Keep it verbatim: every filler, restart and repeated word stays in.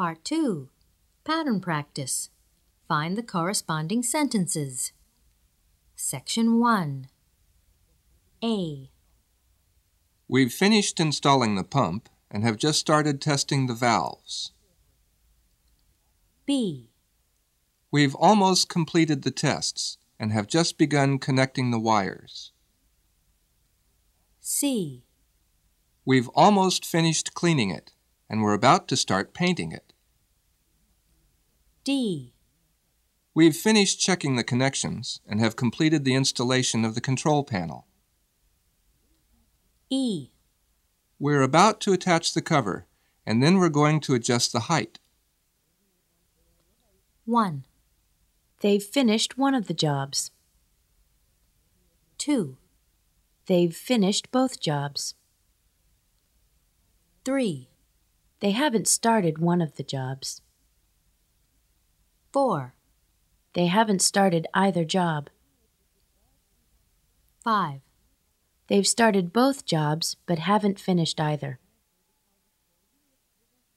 Part two. Pattern practice. Find the corresponding sentences. Section one. A. We've finished installing the pump and have just started testing the valves. B. We've almost completed the tests and have just begun connecting the wires. C. We've almost finished cleaning it and we're about to start painting it. D. We've finished checking the connections and have completed the installation of the control panel. E. We're about to attach the cover and then we're going to adjust the height. one. They've finished one of the jobs. two. They've finished both jobs. three. They haven't started one of the jobs. four. They haven't started either job. five. They've started both jobs but haven't finished either.